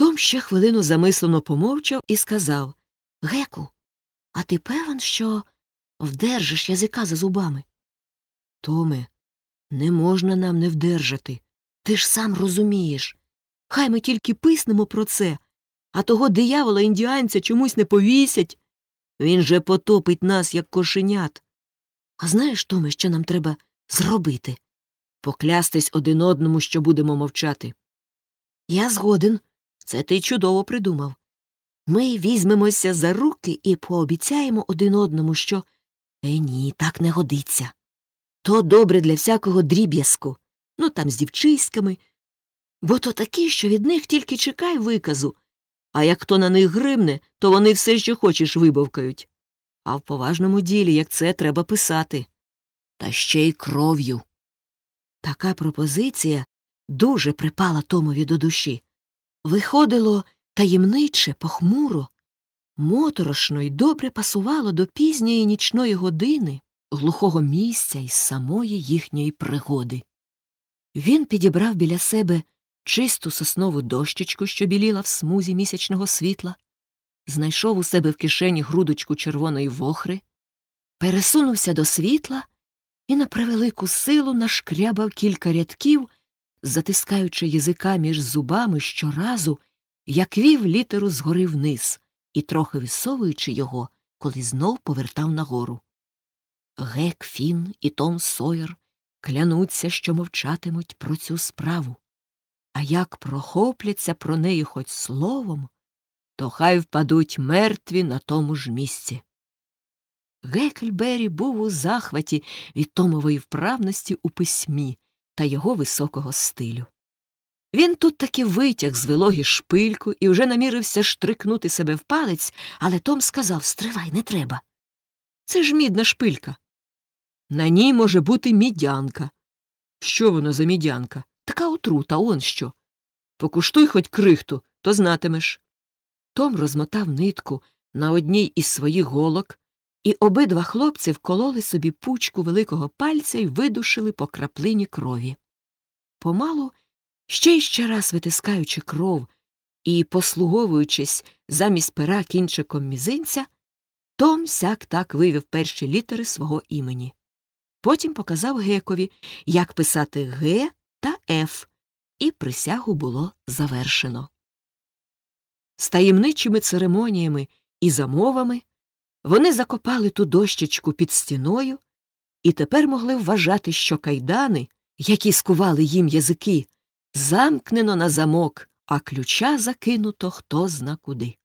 Том ще хвилину замислено помовчав і сказав: «Геку, а ти певен, що вдержиш язика за зубами?» «Томе, не можна нам не вдержати. Ти ж сам розумієш. Хай ми тільки писнемо про це, а того диявола-індіанця чомусь не повісять. Він же потопить нас, як кошенят. А знаєш, Томе, що нам треба зробити? Поклястись один одному, що будемо мовчати». «Я згоден. Це ти чудово придумав. Ми візьмемося за руки і пообіцяємо один одному, що… ні, так не годиться. То добре для всякого дріб'язку. Ну, там з дівчиськами. Бо то такі, що від них тільки чекай виказу. А як хто на них гримне, то вони все, що хочеш, вибавкають. А в поважному ділі, як це, треба писати. Та ще й кров'ю». Така пропозиція дуже припала Томові до душі. Виходило таємниче, похмуро, моторошно й добре пасувало до пізньої нічної години, глухого місця й самої їхньої пригоди. Він підібрав біля себе чисту соснову дощечку, що біліла в смузі місячного світла, знайшов у себе в кишені грудочку червоної вохри, пересунувся до світла і на превелику силу нашкрябав кілька рядків, затискаючи язика між зубами щоразу, як вів літеру згори вниз і трохи висовуючи його, коли знов повертав нагору. Гек Фін і Том Сойер клянуться, що мовчатимуть про цю справу. А як прохопляться про неї хоч словом, то хай впадуть мертві на тому ж місці. Гекльбері був у захваті від Томової вправності у письмі та його високого стилю. Він тут таки витяг з вилоги шпильку і вже намірився штрикнути себе в палець, але Том сказав: «Стривай, не треба. Це ж мідна шпилька. На ній може бути мідянка». «Що воно за мідянка?» «Така отрута, он що. Покуштуй хоч крихту, то знатимеш». Том розмотав нитку на одній із своїх голок, і обидва хлопці вкололи собі пучку великого пальця й видушили по краплині крові. Помалу, ще й ще раз витискаючи кров і послуговуючись замість пера кінчиком мізинця, Том сяк-так вивів перші літери свого імені. Потім показав Гекові, як писати «Г» та «Ф», і присягу було завершено. З таємничими церемоніями і замовами вони закопали ту дощечку під стіною і тепер могли вважати, що кайдани, які скували їм язики, замкнено на замок, а ключа закинуто хто зна куди.